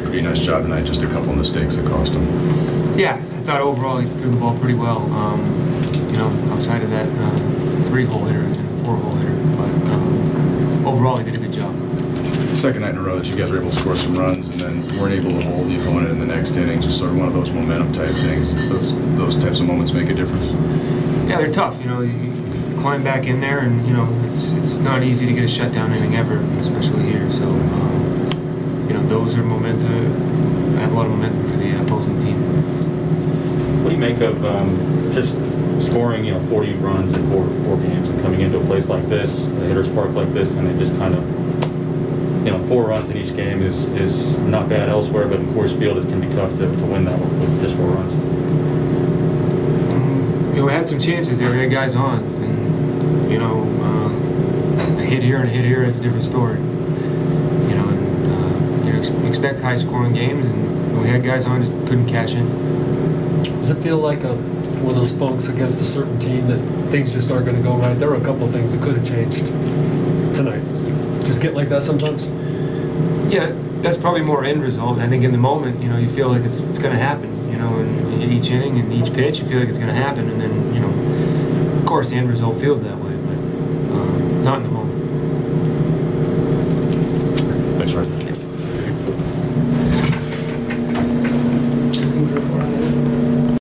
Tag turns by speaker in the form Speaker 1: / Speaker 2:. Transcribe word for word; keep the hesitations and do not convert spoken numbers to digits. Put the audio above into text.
Speaker 1: pretty nice job tonight, just a couple of mistakes that cost him.
Speaker 2: Yeah, I thought overall he threw the ball pretty well. Um, you know, outside of that uh, three-hole hitter and four-hole hitter, but um, overall he did a good job.
Speaker 1: Second night in a row that you guys were able to score some runs and then weren't able to hold the opponent in the next inning, just sort of one of those momentum type things. Those those types of moments make a difference.
Speaker 2: Yeah, they're tough. You know, you, you climb back in there, and you know it's it's not easy to get a shutdown inning ever, especially here. So um, you know those are momentum. I have a lot of momentum for the opposing team.
Speaker 3: What do you make of um, just scoring, you know, forty runs in four four games and coming into a place like this, the Hitters Park like this, and it just kind of, you know, four runs in each game is is not bad elsewhere, but in Coors Field it can be tough to, to win that with just four runs.
Speaker 2: Um, you know, we had some chances there. We had guys on, and you know, um, a hit here and a hit here, it's a different story. You know, and uh, you know, ex- expect high-scoring games, and we had guys on, just couldn't cash in.
Speaker 4: Does it feel like a one of those funks against a certain team that things just aren't going to go right? There were a couple of things that could have changed tonight. Does it just get like that sometimes?
Speaker 2: Yeah, that's probably more end result. I think in the moment, you know, you feel like it's it's going to happen. You know, in, in each inning and each pitch, you feel like it's going to happen, and then you know, of course, the end result feels that way, but um, not in the moment.